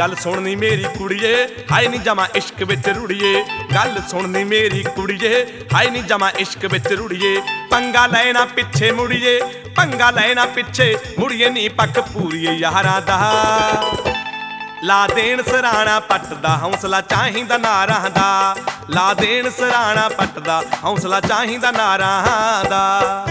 गल सुननी मेरी कुड़िए हाय नी जमा इश्क विच रुड़िए। गल सुननी मेरी कुड़िए हाय नी जमा इश्क विच रुड़िए। पंगा लेना पिछे मुड़िए पंगा लेना पिछे मुड़िए नी पक पूरीए यारां दा। ला देण सराणा पट दा हौसला चाहिदा नारां दा। ला देण सराणा पट दा हौसला चाहिदा नारां दा।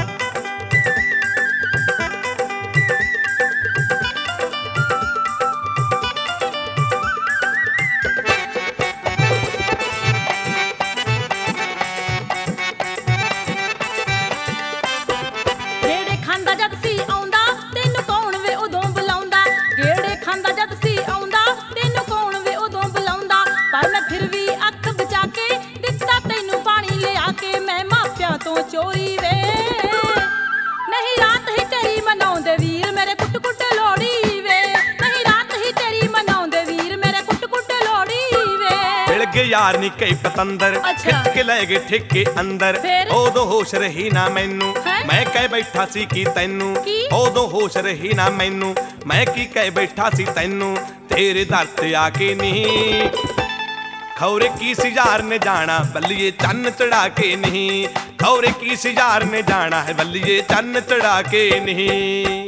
चोरी वे नहीं रात ही तेरी मनाउंदे वीर मेरे कुट कुट लोड़ी वे। नहीं रात ही तेरी मनाउंदे वीर मेरे कुट कुट लोड़ी वे। मिल गए यार नी कई पतंदर खिच के लै गए ठेके अंदर। उदों होश रही ना मैनू मैं कह बैठा सी की तैनू। उदों होश रही ना मैनू मैं की कह बैठा सी तैनू। तेरे दर ते आके नहीं खौरे की सिजार ने जाना बल्लिए चन्न चढ़ा के नहीं। खौरे की सिजार ने जाना है बल्लिए चन्न चढ़ा के नहीं।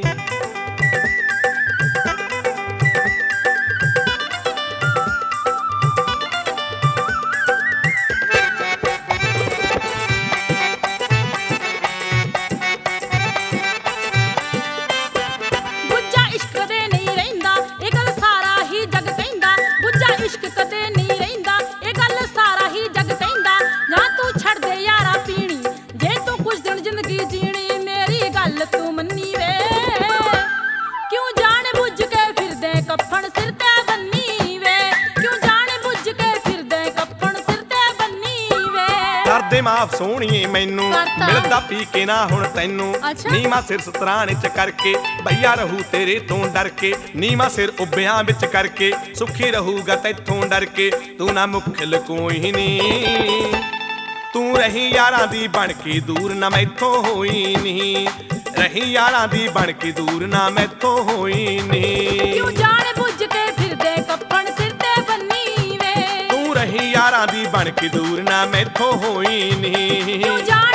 बुझा इश्क कदे नहीं रहिंदा ये गल सारा ही जग कहंदा। बुझा इश्क कदे नहीं रहिंदा ये गल सारा ही जग कहंदा। ना तू छड़ दे यारा पीनी जे तू कुछ दिन जिंदगी जीनी मेरी गल तू मन्नी वे। क्यों जान बुझ के फिरदे कफन सिर ते बन्नी वे। क्यों जान बुझ के फिरदे कफन सिर ते बन्नी वे। कर दे माफ सोहणीए मैनू मिलदा पी के ना हुण तैनू। नीमा सिर सतराने च करके भैया रहू तेरे तो डर के। नीमा सिर उब्बियां विच करके सुखी रहूगा तैथों डर के। तू ना मुखिल कोई नहीं तू रही यारां दी बन के दूर ना मैथों होई नहीं। रही यारां दी बन के दूर ना मैथों होई नहीं। क्यों जान बुझ के फिरदे कफन सिर ते बन्नी वे। तू रही यारां दी बन के दूर ना मैथों होई नहीं। क्यों जान